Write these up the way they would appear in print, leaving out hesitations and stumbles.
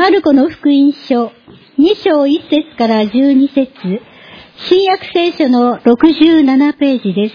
マルコの福音書2章1節から12節、新約聖書の67ページです。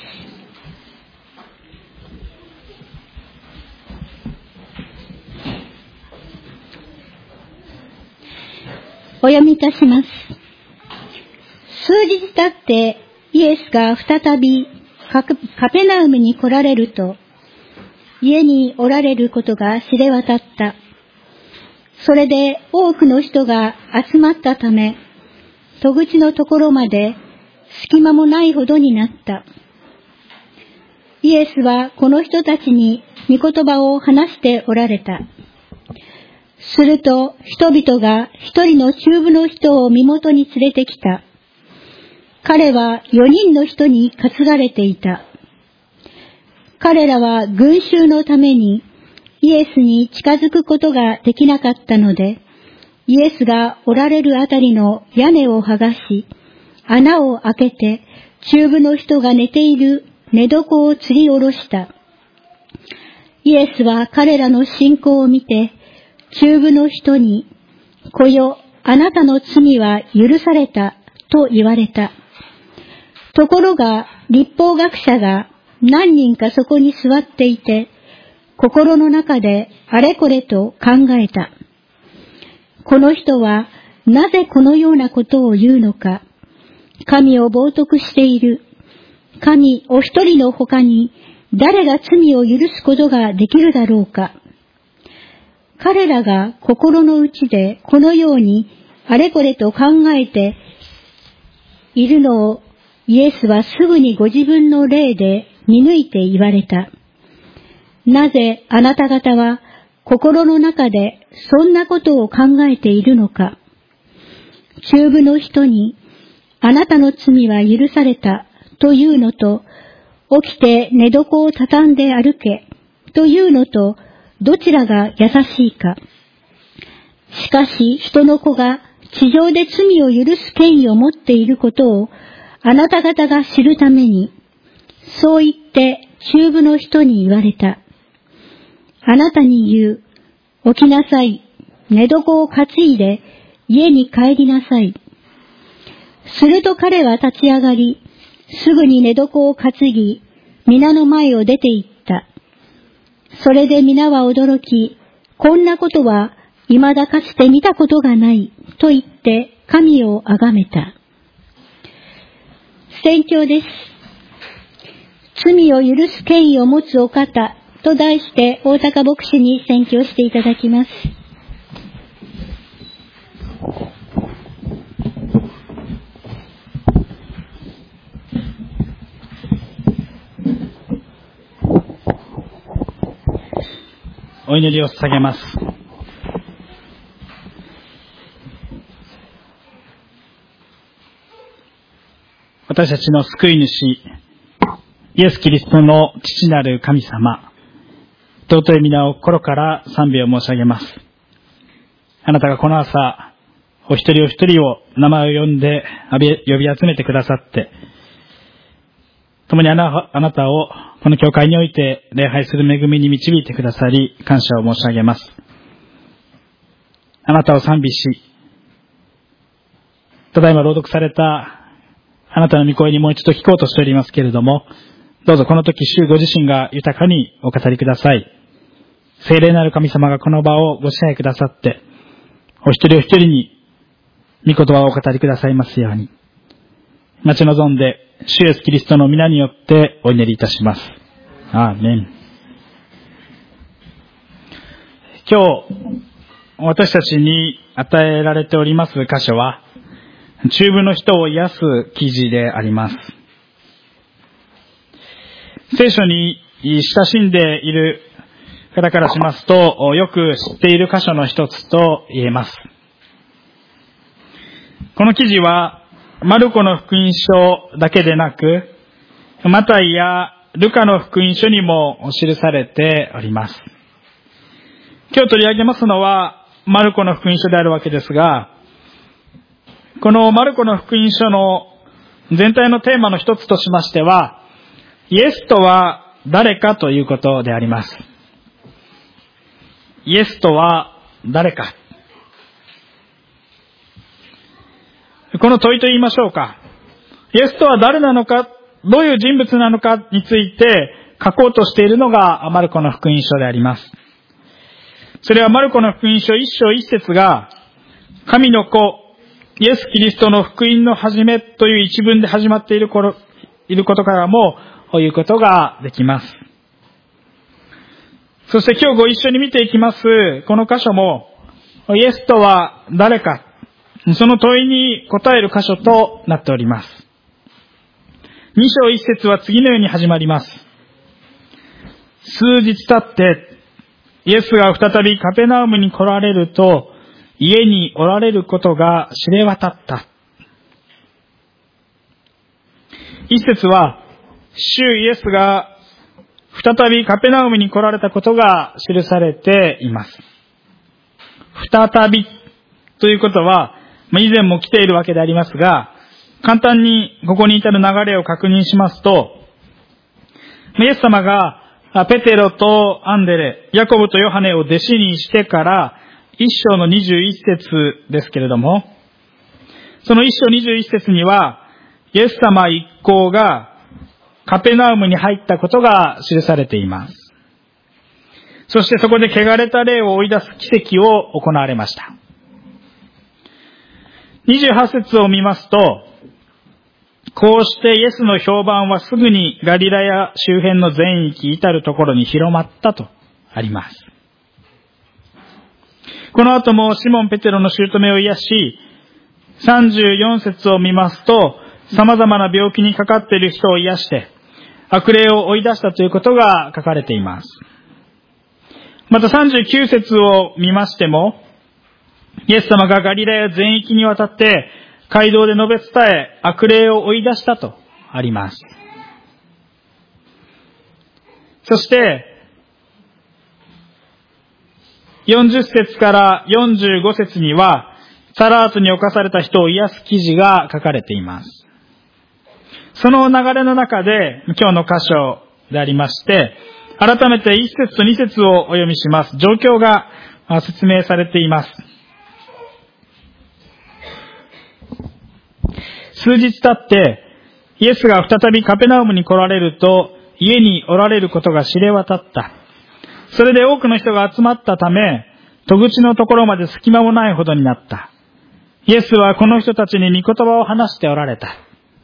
お読みいたします。数日経ってイエスが再びカペナウムに来られると、家におられることが知れ渡った。それで多くの人が集まったため、戸口のところまで隙間もないほどになった。イエスはこの人たちに御言葉を話しておられた。すると人々が一人の中部の人を身元に連れてきた。彼は4人の人に担がれていた。彼らは群衆のためにイエスに近づくことができなかったので、イエスがおられるあたりの屋根を剥がし、穴を開けて中部の人が寝ている寝床を吊り下ろした。イエスは彼らの信仰を見て、中部の人に、来よ、あなたの罪は許されたと言われた。ところが律法学者が何人かそこに座っていて、心の中であれこれと考えた。この人はなぜこのようなことを言うのか。神を冒涜している。神お一人の他に誰が罪を許すことができるだろうか。彼らが心の内でこのようにあれこれと考えているのをイエスはすぐにご自分の霊で見抜いて言われた。なぜあなた方は心の中でそんなことを考えているのか。中部の人にあなたの罪は許されたというのと、起きて寝床を畳んで歩けというのと、どちらが優しいか。しかし人の子が地上で罪を許す権威を持っていることをあなた方が知るために、そう言って中部の人に言われた。あなたに言う、起きなさい、寝床を担いで家に帰りなさい。すると彼は立ち上がり、すぐに寝床を担ぎ、皆の前を出て行った。それで皆は驚き、こんなことは未だかつて見たことがないと言って神をあがめた。宣教です。罪を許す権威を持つお方と題して大高牧師に宣教していただきます。 お祈りを捧げます。私たちの救い主、イエス・キリストの父なる神様、尊い皆を心から賛美を申し上げます。あなたがこの朝、お一人お一人を名前を呼んで呼び集めてくださって、共にあなたをこの教会において礼拝する恵みに導いてくださり、感謝を申し上げます。あなたを賛美し、ただいま朗読されたあなたの御声にもう一度聞こうとしておりますけれども、どうぞこの時主ご自身が豊かにお語りください。聖霊なる神様がこの場をご支配くださって、お一人お一人に御言葉をお語りくださいますように、待ち望んで主イエスキリストの皆によってお祈りいたします。アーメン。今日私たちに与えられております箇所は、中部の人を癒す記事であります。聖書に親しんでいる方からしますと、よく知っている箇所の一つと言えます。この記事はマルコの福音書だけでなく、マタイやルカの福音書にも記されております。今日取り上げますのはマルコの福音書であるわけですが、このマルコの福音書の全体のテーマの一つとしましては、イエスとは誰かということであります。イエスとは誰か。 この問いと言いましょうか。イエスとは誰なのか、どういう人物なのかについて書こうとしているのがマルコの福音書であります。それはマルコの福音書一章一節が、神の子、イエス・キリストの福音の始めという一文で始まっていることからも言うことができます。そして今日ご一緒に見ていきます、この箇所も、イエスとは誰か、その問いに答える箇所となっております。2章1節は次のように始まります。数日経って、イエスが再びカペナウムに来られると、家におられることが知れ渡った。1節は、主イエスが再びカペナウムに来られたことが記されています。再びということは、以前も来ているわけでありますが、簡単にここに至る流れを確認しますと、イエス様がペテロとアンデレ、ヤコブとヨハネを弟子にしてから1章の21節ですけれども、その1章21節には、イエス様一行がカペナウムに入ったことが記されています。そしてそこで汚れた霊を追い出す奇跡を行われました。28節を見ますと、こうしてイエスの評判はすぐにガリラヤ周辺の全域至るところに広まったとあります。この後もシモン・ペテロの姑を癒し、34節を見ますと、様々な病気にかかっている人を癒して、悪霊を追い出したということが書かれています。また39節を見ましても、イエス様がガリラヤ全域にわたって街道で述べ伝え、悪霊を追い出したとあります。そして、40節から45節には、サラートに侵された人を癒す記事が書かれています。その流れの中で、今日の箇所でありまして、改めて1節と2節をお読みします。状況が説明されています。数日経って、イエスが再びカペナウムに来られると、家におられることが知れ渡った。それで多くの人が集まったため、戸口のところまで隙間もないほどになった。イエスはこの人たちに御言葉を話しておられた。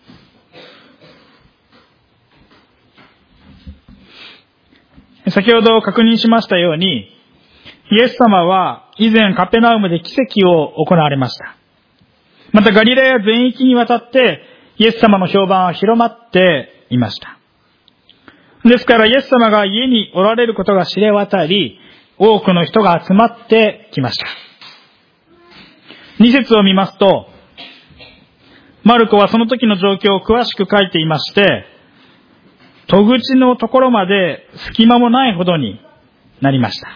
先ほど確認しましたように、イエス様は以前カペナウムで奇跡を行われました。またガリラヤ全域にわたってイエス様の評判は広まっていました。ですからイエス様が家におられることが知れ渡り、多くの人が集まってきました。2節を見ますと、マルコはその時の状況を詳しく書いていまして、戸口のところまで隙間もないほどになりました。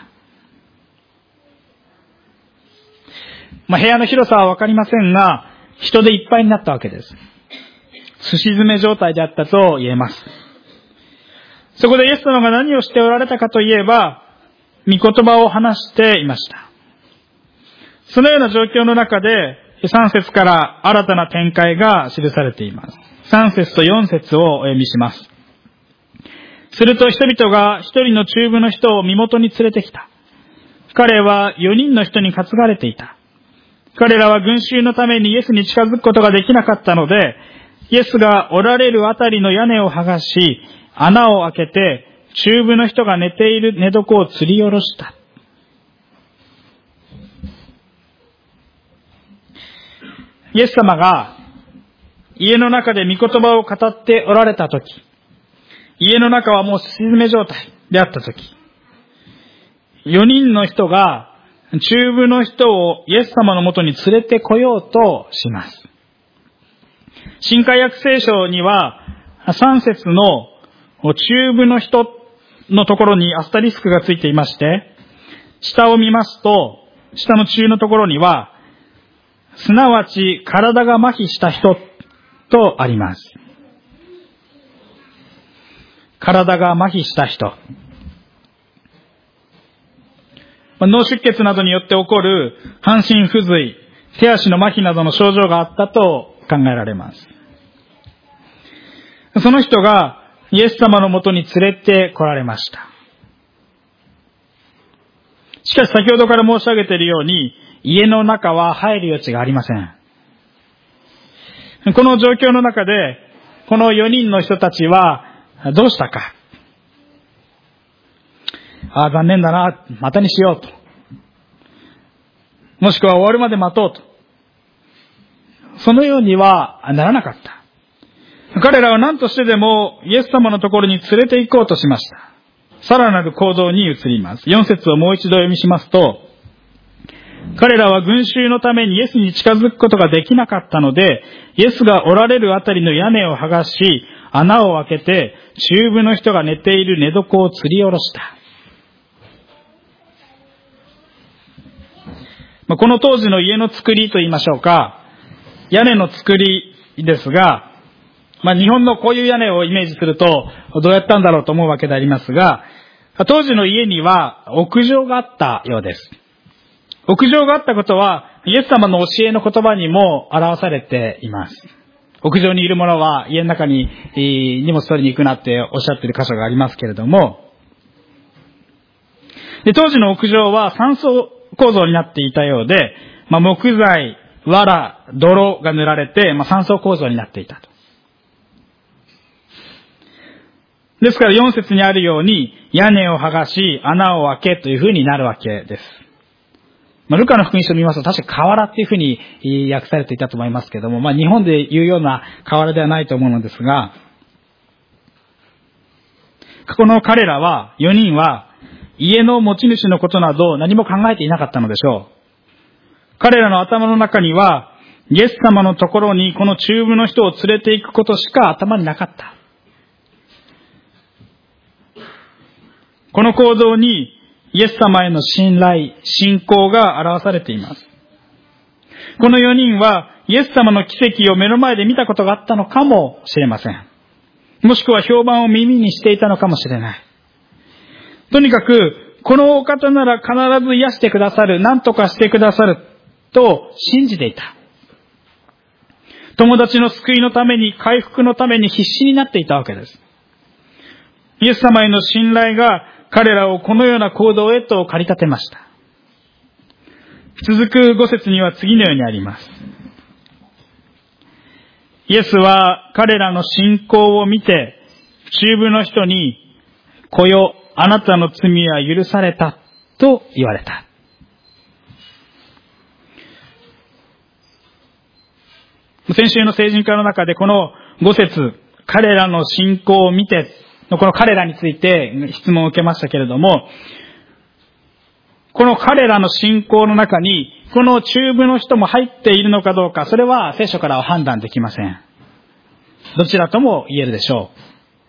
部屋の広さはわかりませんが、人でいっぱいになったわけです。すし詰め状態であったと言えます。そこでイエス様が何をしておられたかといえば、御言葉を話していました。そのような状況の中で、3節から新たな展開が記されています。3節と4節をお読みします。すると人々が一人の中部の人を身元に連れてきた。彼は4人の人に担がれていた。彼らは群衆のためにイエスに近づくことができなかったので、イエスがおられるあたりの屋根を剥がし、穴を開けて、中部の人が寝ている寝床を吊り下ろした。イエス様が家の中で御言葉を語っておられたとき、家の中はもうすし詰め状態であったとき、4人の人が中部の人をイエス様のもとに連れてこようとします。新海訳聖書には3節の中部の人のところにアスタリスクがついていまして、下を見ますと、下の中のところには、すなわち体が麻痺した人とあります。体が麻痺した人。脳出血などによって起こる半身不随、手足の麻痺などの症状があったと考えられます。その人がイエス様のもとに連れて来られました。しかし先ほどから申し上げているように、家の中は入る余地がありません。この状況の中で、この4人の人たちはどうしたか。残念だな、またにしようと。もしくは終わるまで待とうと。そのようにはならなかった。彼らは何としてでもイエス様のところに連れて行こうとしました。さらなる行動に移ります。4節をもう一度読みしますと、彼らは群衆のためにイエスに近づくことができなかったので、イエスがおられるあたりの屋根を剥がし、穴を開けて、中部の人が寝ている寝床を吊り下ろした。この当時の家の作りと言いましょうか、屋根の作りですが、日本のこういう屋根をイメージすると、どうやったんだろうと思うわけでありますが、当時の家には屋上があったようです。屋上があったことは、イエス様の教えの言葉にも表されています。屋上にいる者は家の中に荷物取りに行くなっておっしゃっている箇所がありますけれども、で当時の屋上は3層構造になっていたようで、木材、藁、泥が塗られて、3層構造になっていたと。ですから4節にあるように、屋根を剥がし、穴を開けというふうになるわけです。ルカの福音書を見ますと、確か瓦っていうふうに訳されていたと思いますけれども、日本で言うような瓦ではないと思うのですが、この彼らは、4人は、家の持ち主のことなど何も考えていなかったのでしょう。彼らの頭の中には、イエス様のところにこの中部の人を連れて行くことしか頭になかった。この行動にイエス様への信頼、信仰が表されています。この4人はイエス様の奇跡を目の前で見たことがあったのかもしれません。もしくは評判を耳にしていたのかもしれない。とにかく、このお方なら必ず癒してくださる、何とかしてくださると信じていた。友達の救いのために、回復のために必死になっていたわけです。イエス様への信頼が彼らをこのような行動へと駆り立てました。続く5節には次のようにあります。イエスは彼らの信仰を見て、中部の人に、来よ、あなたの罪は許されたと言われた。先週の聖人化の中でこの5節、彼らの信仰を見て、この彼らについて質問を受けましたけれども、この彼らの信仰の中に、この中部の人も入っているのかどうか、それは聖書からは判断できません。どちらとも言えるでしょう。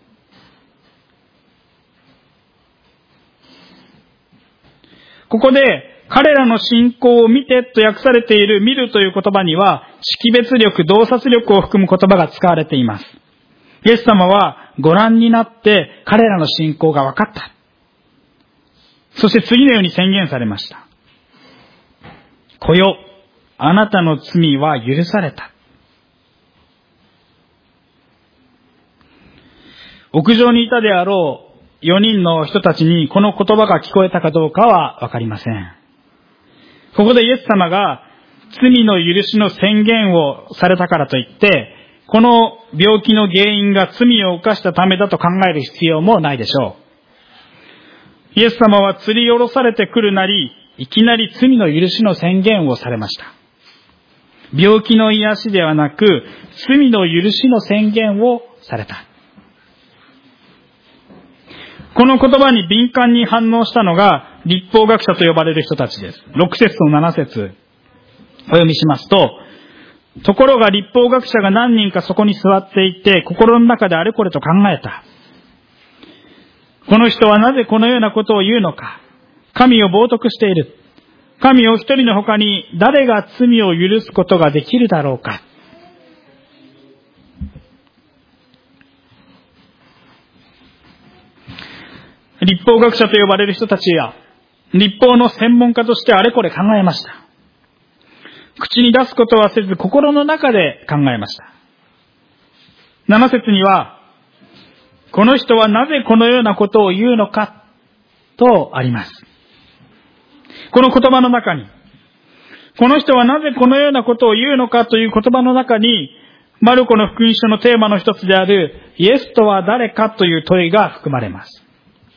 ここで、彼らの信仰を見てと訳されている見るという言葉には、識別力、洞察力を含む言葉が使われています。イエス様はご覧になって彼らの信仰が分かった。そして次のように宣言されました。来よ、あなたの罪は許された。屋上にいたであろう4人の人たちにこの言葉が聞こえたかどうかは分かりません。ここでイエス様が罪の許しの宣言をされたからといって、この病気の原因が罪を犯したためだと考える必要もないでしょう。イエス様は吊り下ろされてくるなり、いきなり罪の許しの宣言をされました。病気の癒しではなく、罪の許しの宣言をされた。この言葉に敏感に反応したのが、律法学者と呼ばれる人たちです。6節と7節お読みしますと、ところが律法学者が何人かそこに座っていて、心の中であれこれと考えた。この人はなぜこのようなことを言うのか。神を冒涜している。神を一人の他に誰が罪を許すことができるだろうか。律法学者と呼ばれる人たちや、律法の専門家としてあれこれ考えました。 口に出すことはせず心の中で考えました。7節には、この人はなぜこのようなことを言うのかとあります。この言葉の中に、この人はなぜこのようなことを言うのかという言葉の中に、マルコの福音書のテーマの一つであるイエスとは誰かという問いが含まれます。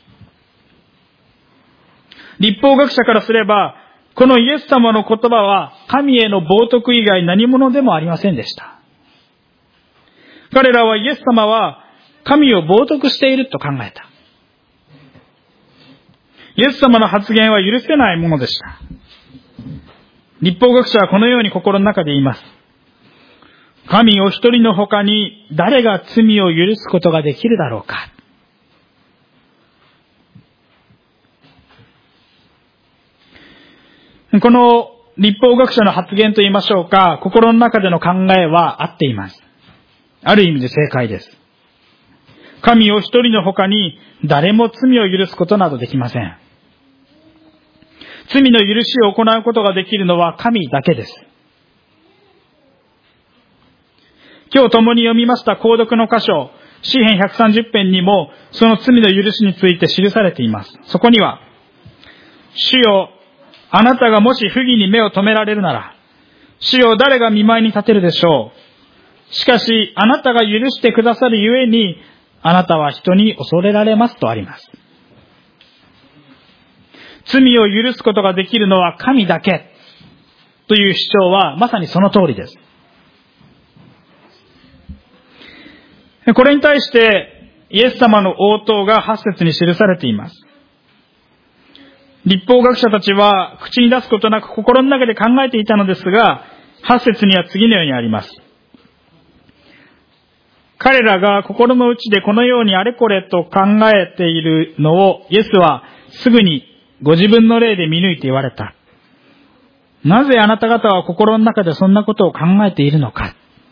律法学者からすれば、このイエス様の言葉は神への冒涜以外何者でもありませんでした。彼らはイエス様は神を冒涜していると考えた。イエス様の発言は許せないものでした。律法学者はこのように心の中で言います。神お一人の他に誰が罪を許すことができるだろうか。この律法学者の発言と言いましょうか、心の中での考えは合っています。ある意味で正解です。神お一人の他に誰も罪を許すことなどできません。罪の許しを行うことができるのは神だけです。今日共に読みました購読の箇所、詩編130編にもその罪の許しについて記されています。そこには、主よ、あなたがもし不義に目を留められるなら、主よ、誰が見舞いに立てるでしょう。しかし、あなたが許してくださるゆえに、あなたは人に恐れられますとあります。罪を許すことができるのは神だけという主張はまさにその通りです。これに対してイエス様の応答が8節に記されています。律法学者たちは口に出すことなく心の中で考えていたのですが、8節には次のようにあります。彼らが心の内でこのようにあれこれと考えているのをイエスはすぐにご自分の霊で見抜いて言われた。なぜあなた方は心の中でそんなことを考えているのか。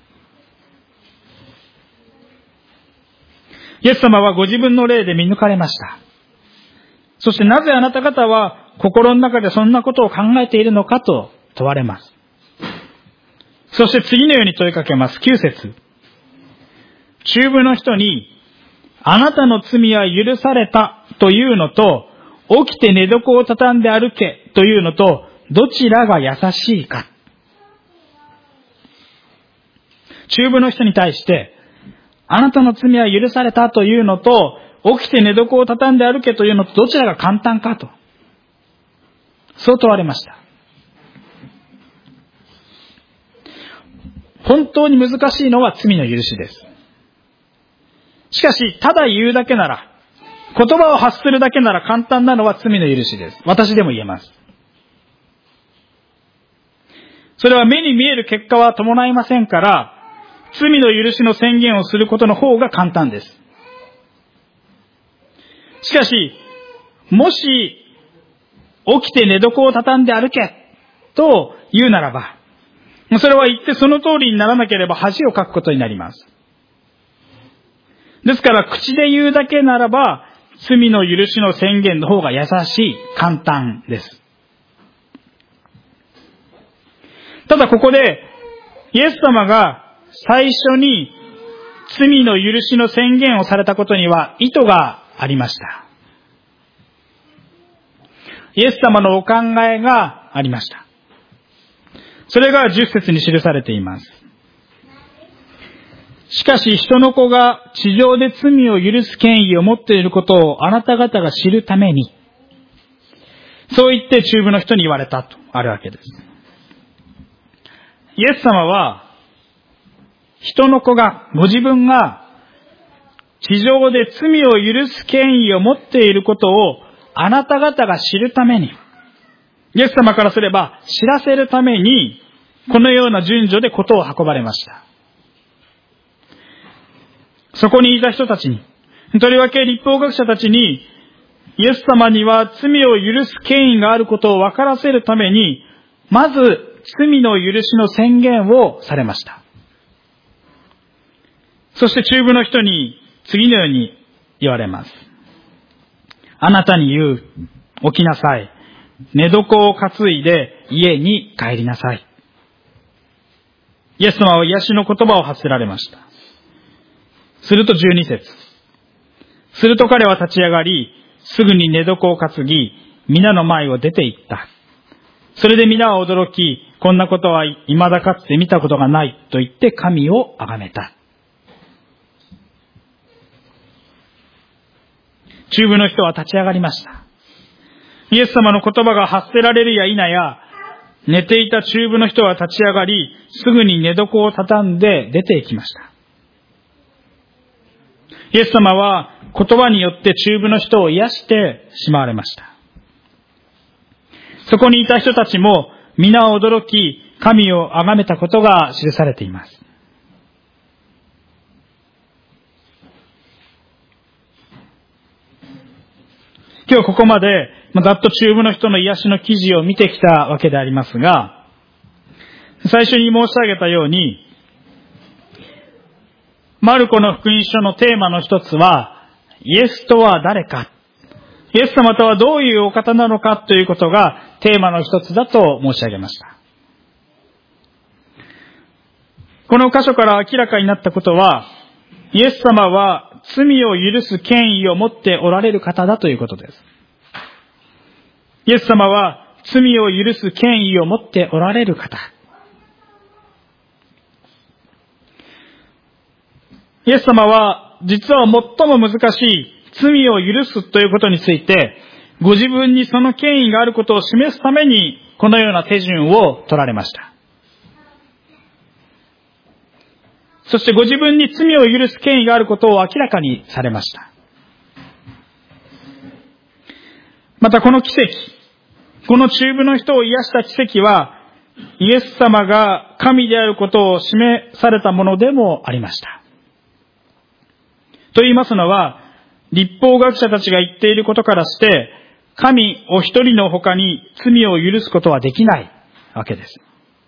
イエス様はご自分の霊で見抜かれました。そしてなぜあなた方は心の中でそんなことを考えているのかと問われます。そして次のように問いかけます。9節。中部の人に、あなたの罪は許されたというのと、起きて寝床を畳んで歩けというのと、どちらが優しいか。中部の人に対して、あなたの罪は許されたというのと、起きて寝床を畳んで歩けというのと、どちらが簡単かと。そう問われました。本当に難しいのは罪の許しです。しかし、ただ言うだけなら、言葉を発するだけなら簡単なのは罪の許しです。私でも言えます。それは目に見える結果は伴いませんから、罪の許しの宣言をすることの方が簡単です。しかし、もし、起きて寝床を畳んで歩けと言うならば、それは言ってその通りにならなければ恥をかくことになります。ですから口で言うだけならば罪の許しの宣言の方が優しい、簡単です。ただここでイエス様が最初に罪の許しの宣言をされたことには意図がありました。イエス様のお考えがありました。それが10節に記されています。しかし人の子が地上で罪を許す権威を持っていることをあなた方が知るために、そう言って中部の人に言われたとあるわけです。イエス様は人の子が、ご自分が地上で罪を許す権威を持っていることをあなた方が知るために、イエス様からすれば知らせるためにこのような順序で事を運ばれました。そこにいた人たちに、とりわけ律法学者たちに、イエス様には罪を許す権威があることを分からせるために、まず罪の許しの宣言をされました。そして中部の人に次のように言われます。あなたに言う、起きなさい。寝床を担いで家に帰りなさい。 イエス様は癒しの言葉を発せられました。すると12節。すると彼は立ち上がり、すぐに寝床を担ぎ、皆の前を出て行った。それで皆は驚き、こんなことは未だかつて見たことがないと言って神を崇めた。中部の人は立ち上がりました。イエス様の言葉が発せられるや否や、寝ていた中部の人は立ち上がり、すぐに寝床を畳んで出て行きました。イエス様は言葉によって中部の人を癒してしまわれました。そこにいた人たちも皆驚き、神を崇めたことが記されています。今日ここまでざっと中部の人の癒しの記事を見てきたわけでありますが、最初に申し上げたように、マルコの福音書のテーマの一つは、イエスとは誰か、イエス様とはどういうお方なのかということがテーマの一つだと申し上げました。この箇所から明らかになったことは、イエス様は罪を許す権威を持っておられる方だということです。イエス様は罪を許す権威を持っておられる方。イエス様は実は最も難しい罪を許すということについて、ご自分にその権威があることを示すためにこのような手順を取られました。そしてご自分に罪を許す権威があることを明らかにされました。またこの奇跡、この中部の人を癒した奇跡は、イエス様が神であることを示されたものでもありました。と言いますのは、律法学者たちが言っていることからして、神お一人の他に罪を許すことはできないわけです。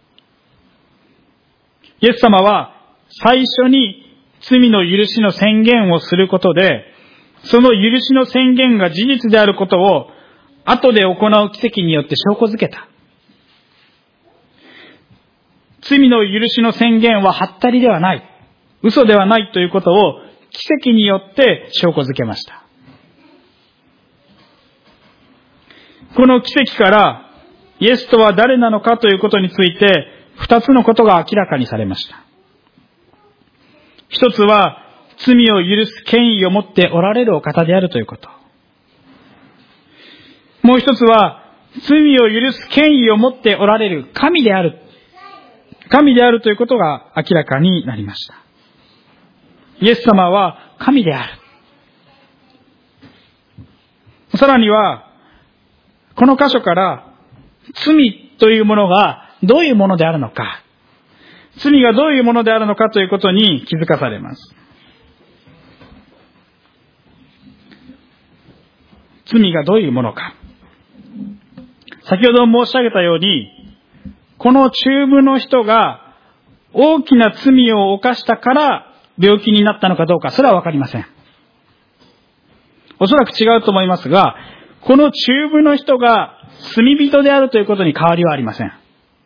イエス様は最初に罪の許しの宣言をすることで、その許しの宣言が事実であることを後で行う奇跡によって証拠づけた。罪の許しの宣言ははったりではない、嘘ではないということを奇跡によって証拠づけました。この奇跡からイエスとは誰なのかということについて二つのことが明らかにされました。一つは罪を許す権威を持っておられるお方であるということ。もう一つは罪を許す権威を持っておられる神であるということが明らかになりました。イエス様は神である。さらには、この箇所から罪というものがどういうものであるのか、罪がどういうものであるのかということに気づかされます。罪がどういうものか。先ほど申し上げたように、この中部の人が大きな罪を犯したから病気になったのかどうか、それはわかりません。おそらく違うと思いますが、この中部の人が罪人であるということに変わりはありません。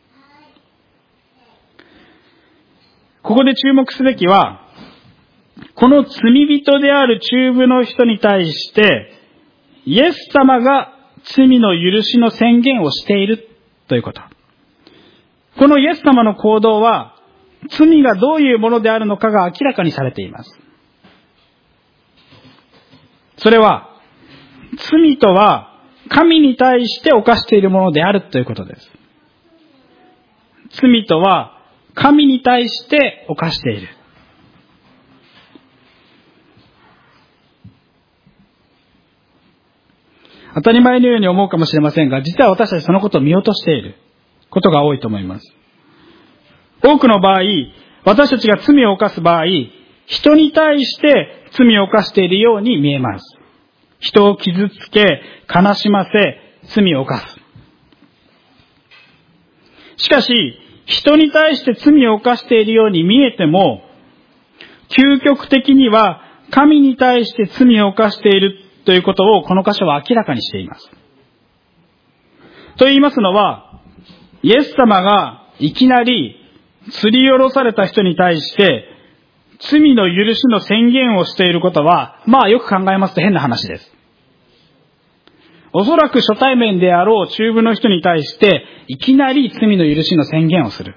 ここで注目すべきは、この罪人である中部の人に対して、イエス様が罪の許しの宣言をしているということ。このイエス様の行動は、罪がどういうものであるのかが明らかにされています。それは、罪とは神に対して犯しているものであるということです。罪とは神に対して犯している。当たり前のように思うかもしれませんが、実は私たちそのことを見落としていることが多いと思います。多くの場合、私たちが罪を犯す場合、人に対して罪を犯しているように見えます。人を傷つけ、悲しませ、罪を犯す。しかし、人に対して罪を犯しているように見えても、究極的には神に対して罪を犯しているということをこの箇所は明らかにしています。と言いますのは、イエス様がいきなり釣り下ろされた人に対して罪の許しの宣言をしていることは、よく考えますと変な話です。おそらく初対面であろう中部の人に対していきなり罪の許しの宣言をする。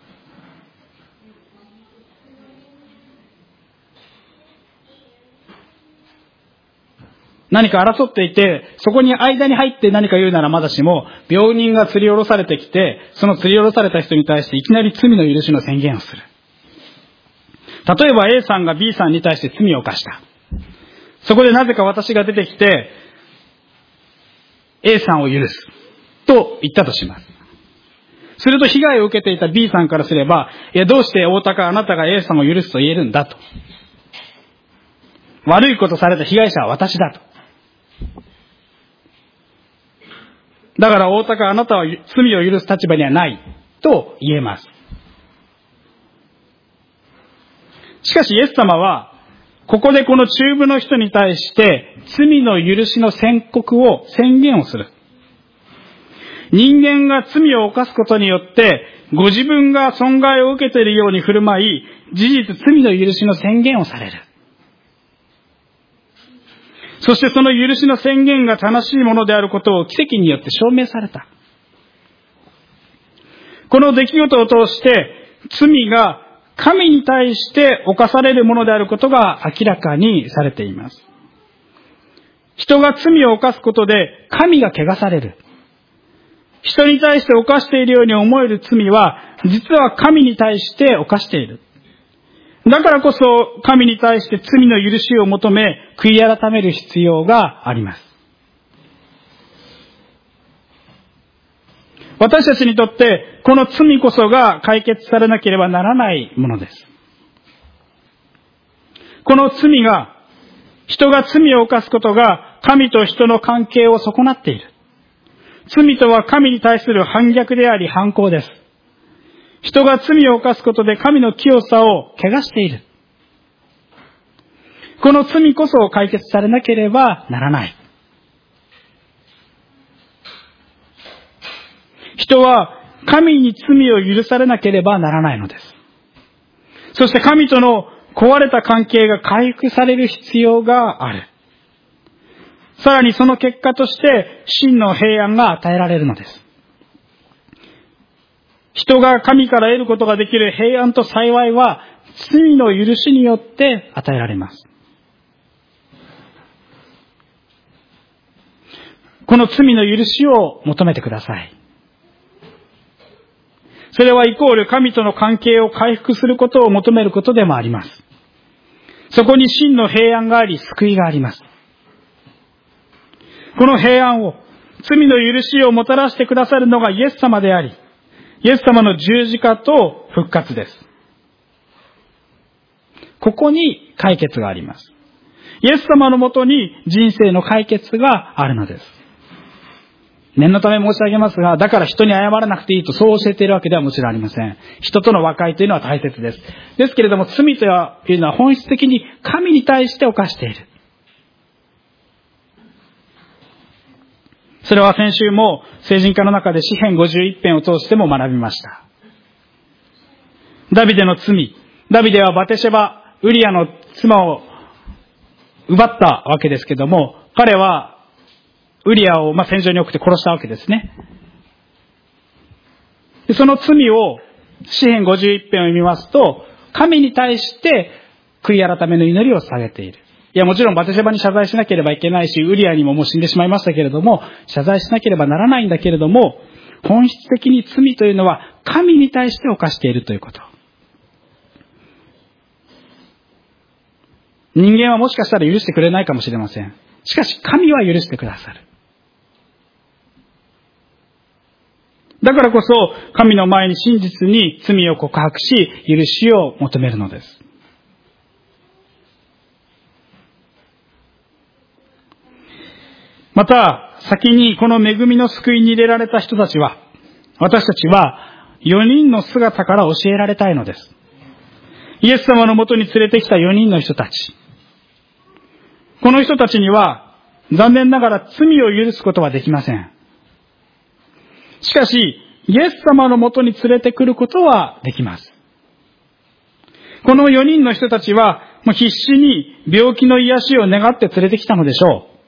何か争っていて、そこに間に入って何か言うならまだしも、病人が釣り下ろされてきて、その釣り下ろされた人に対していきなり罪の許しの宣言をする。例えば A さんが B さんに対して罪を犯した。そこでなぜか私が出てきて、A さんを許す。と言ったとします。すると被害を受けていた B さんからすれば、どうして大高あなたが A さんを許すと言えるんだと。悪いことされた被害者は私だと。だから大高あなたは罪を許す立場にはないと言えます。しかしイエス様はここでこの中部の人に対して罪の許しの宣言をする。人間が罪を犯すことによってご自分が損害を受けているように振る舞い、事実罪の許しの宣言をされる。そしてその許しの宣言が正しいものであることを奇跡によって証明された。この出来事を通して罪が神に対して犯されるものであることが明らかにされています。人が罪を犯すことで神が汚される。人に対して犯しているように思える罪は実は神に対して犯している。だからこそ神に対して罪の許しを求め悔い改める必要があります。私たちにとってこの罪こそが解決されなければならないものです。この罪が、人が罪を犯すことが神と人の関係を損なっている。罪とは神に対する反逆であり反抗です。人が罪を犯すことで神の清さを汚している。この罪こそ解決されなければならない。人は神に罪を許されなければならないのです。そして神との壊れた関係が回復される必要がある。さらにその結果として真の平安が与えられるのです。人が神から得ることができる平安と幸いは罪の許しによって与えられます。この罪の許しを求めてください。それはイコール神との関係を回復することを求めることでもあります。そこに真の平安があり救いがあります。この平安を、罪の許しをもたらしてくださるのがイエス様であり、イエス様の十字架と復活です。ここに解決があります。イエス様のもとに人生の解決があるのです。念のため申し上げますが、だから人に謝らなくていいとそう教えているわけではもちろんありません。人との和解というのは大切です。ですけれども、罪というのは本質的に神に対して犯している。それは先週も聖人家の中で詩編51編を通しても学びました。ダビデの罪。ダビデはバテシェバ、ウリアの妻を奪ったわけですけども、彼はウリアを戦場に送って殺したわけですね。その罪を詩編51編を読みますと、神に対して悔い改めの祈りを捧げている。いや、もちろんバテシェバに謝罪しなければいけないし、ウリアにももう死んでしまいましたけれども、謝罪しなければならないんだけれども、本質的に罪というのは神に対して犯しているということ。人間はもしかしたら許してくれないかもしれません。しかし神は許してくださる。だからこそ神の前に真実に罪を告白し、許しを求めるのです。また、先にこの恵みの救いに入れられた人たちは、私たちは4人の姿から教えられたいのです。イエス様のもとに連れてきた4人の人たち。この人たちには、残念ながら罪を許すことはできません。しかし、イエス様のもとに連れてくることはできます。 この4人の人たちはもう必死に病気の癒しを願って連れてきたのでしょう。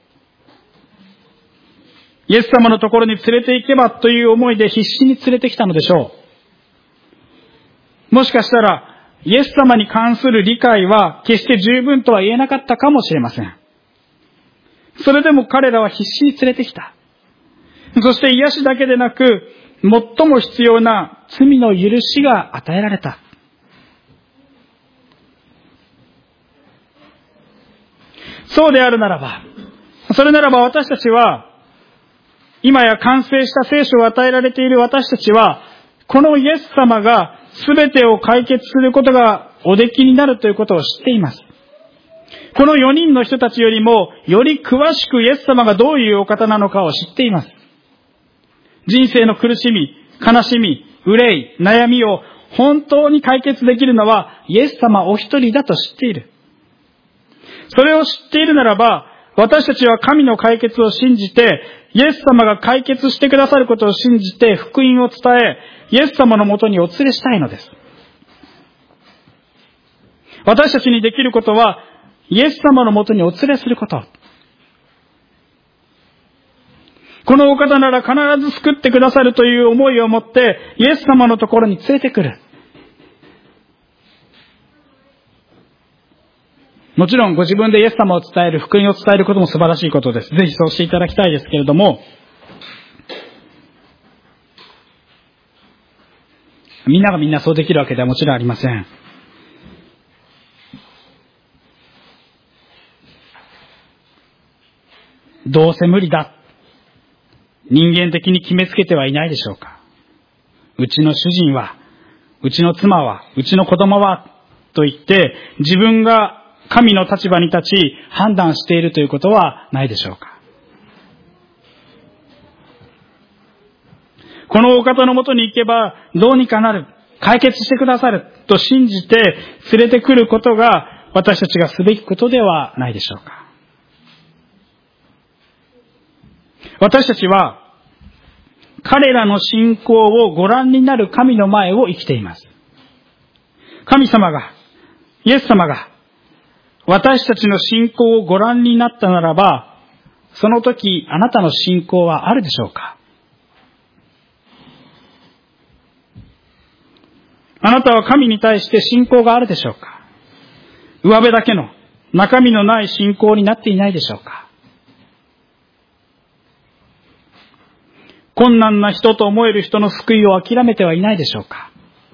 イエス様のところに連れて行けばという思いで必死に連れてきたのでしょう。もしかしたらイエス様に関する理解は決して十分とは言えなかったかもしれません。それでも彼らは必死に連れてきた。そして癒しだけでなく、最も必要な罪の許しが与えられた。そうであるならば、それならば私たちは、今や完成した聖書を与えられている私たちは、このイエス様が全てを解決することがおできになるということを知っています。この4人の人たちよりも、より詳しくイエス様がどういうお方なのかを知っています。人生の苦しみ、悲しみ、憂い、悩みを本当に解決できるのはイエス様お一人だと知っている。それを知っているならば、私たちは神の解決を信じて、イエス様が解決してくださることを信じて福音を伝え、イエス様のもとにお連れしたいのです。私たちにできることは、イエス様のもとにお連れすること。このお方なら必ず救ってくださるという思いを持って、イエス様のところに連れてくる。もちろんご自分でイエス様を伝える、福音を伝えることも素晴らしいことです。ぜひそうしていただきたいですけれども、みんながみんなそうできるわけではもちろんありません。どうせ無理だ。人間的に決めつけてはいないでしょうか。うちの主人は、うちの妻は、うちの子供は、と言って、自分が神の立場に立ち判断しているということはないでしょうか。このお方のもとに行けばどうにかなる、解決してくださると信じて連れてくることが私たちがすべきことではないでしょうか。私たちは彼らの信仰をご覧になる神の前を生きています。神様が、イエス様が私たちの信仰をご覧になったならば、その時あなたの信仰はあるでしょうか。あなたは神に対して信仰があるでしょうか。上辺だけの中身のない信仰になっていないでしょうか。困難な人と思える人の救いを諦めてはいないでしょうか。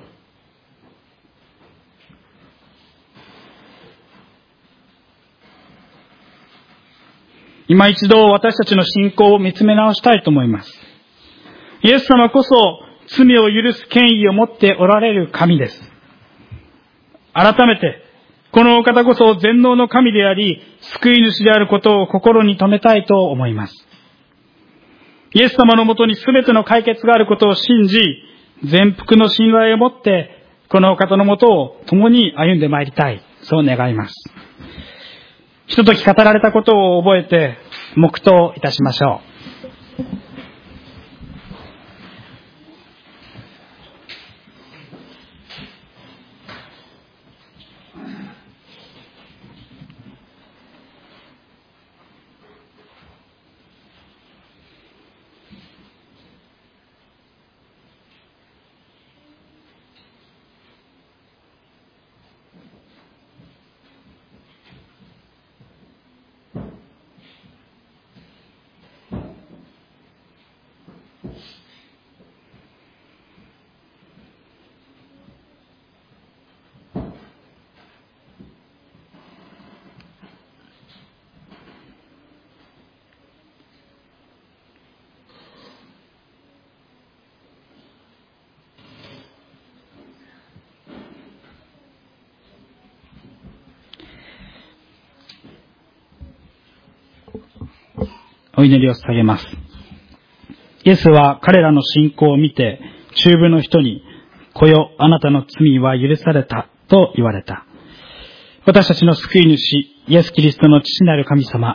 今一度私たちの信仰を見つめ直したいと思います。イエス様こそ罪を許す権威を持っておられる神です。改めて、このお方こそ全能の神であり、救い主であることを心に留めたいと思います。イエス様のもとに全ての解決があることを信じ、全幅の信頼を持って、このお方のもとを共に歩んでまいりたい。そう願います。ひととき語られたことを覚えて、黙祷いたしましょう。お祈りを捧げます。イエスは彼らの信仰を見て、中部の人に、来よ、あなたの罪は許された、と言われた。私たちの救い主、イエス・キリストの父なる神様、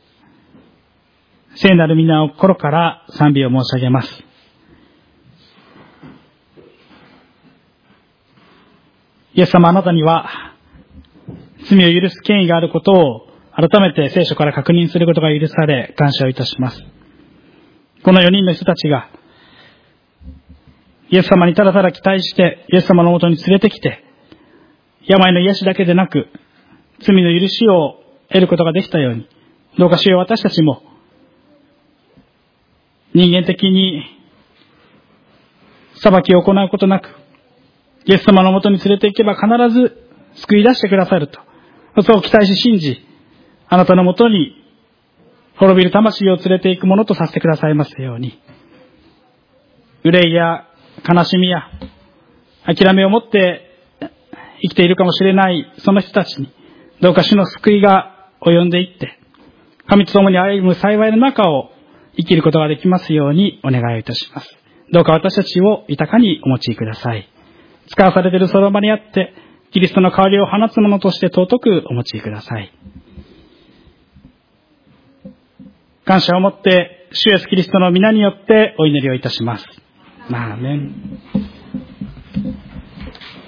聖なる皆を心から賛美を申し上げます。イイエス様、あなたには罪を許す権威があることを改めて聖書から確認することが許され、感謝をいたします。この4人の人たちがイエス様にただただ期待してイエス様のもとに連れてきて、病の癒しだけでなく罪の許しを得ることができたように、どうか主よ、私たちも人間的に裁きを行うことなく、イエス様のもとに連れて行けば必ず救い出してくださると、そう期待し信じ、あなたのもとに滅びる魂を連れて行くものとさせてくださいますように、憂いや悲しみや諦めを持って生きているかもしれないその人たちに、どうか主の救いが及んでいって、神と共に歩む幸いの中を生きることができますようにお願いいたします。どうか私たちを豊かにお持ちください。使わされているその場にあって、キリストの香りを放つものとして尊くお持ちください。感謝を持って主イエスキリストの皆によってお祈りをいたします。アーメン。